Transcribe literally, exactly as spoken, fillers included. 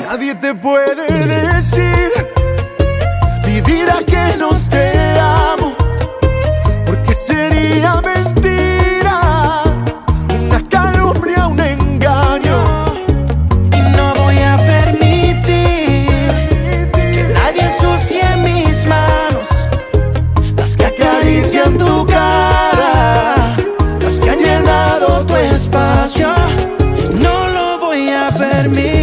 Nadie te puede decir, mi vida, que no te amo, porque sería mentira, una calumnia, un engaño. Y no voy a permitir que nadie ensucie mis manos, las que acarician tu cara, las que han llenado tu espacio. No lo voy a permitir.